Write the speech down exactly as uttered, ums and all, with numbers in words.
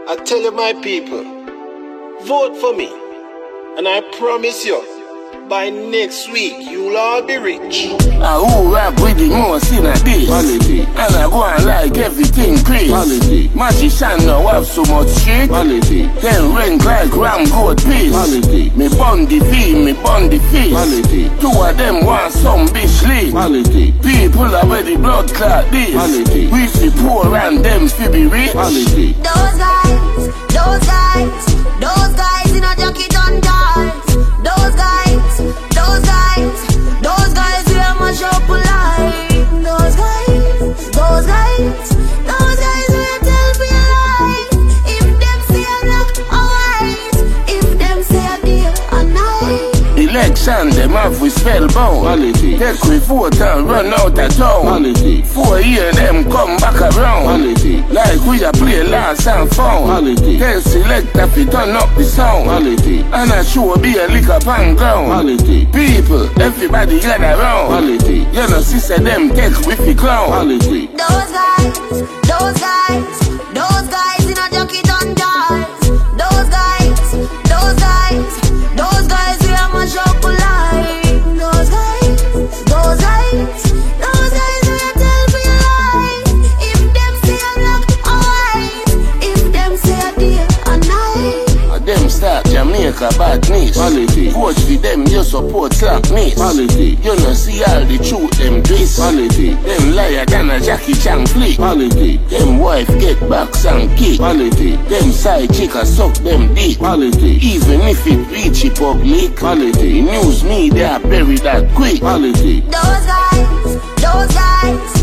I tell you, my people, vote for me, and I promise you, by next week, you'll all be rich. I who rap with the most in a this. Quality. And I go and like everything crazy. Quality. Magician now have so much shit. Quality. Then rank like ram goat piece. Quality. Me bun the fee, me bun the fees. Quality. Two of them want some bitch lead. Quality. People are where the blood clot this. Quality. We see poor and them fi be rich. Quality. Those guys, those guys, those guys in a jacket on guards. Those guys, those guys, those guys we are much up polite. Those guys, those guys, those guys we are tell me lies. If them say a black or white, if them say a day or night. Election them have we spellbound. Quality. Take we vote and run out of town. Quality. Four years them come back around. Quality. Like we a play last and found. Quality. Then select if we turn up the sound. Quality. And I sure be a lick up and ground. Quality. People, everybody gather around. Quality. You know sister them take with the clown. Quality. Those guys, those guys, those guys in a jacket on guards. Those guys, those guys, those guys we are much up polite. Those guys, those guys, those guys we are tell me lies. If them say a black or white, if them say a day or night. And them start Jamaica badness. Quality. Vote for them, you support slackness. Quality. You know see all the truth them twist. Quality. Them liar than a Jackie Chan flick. Quality. Them wife get backs and kick. Quality. Them side chick a suck them dick. Quality. Even if it reach the public. Quality. News media bury that quick. Quality. Those guys, those guys,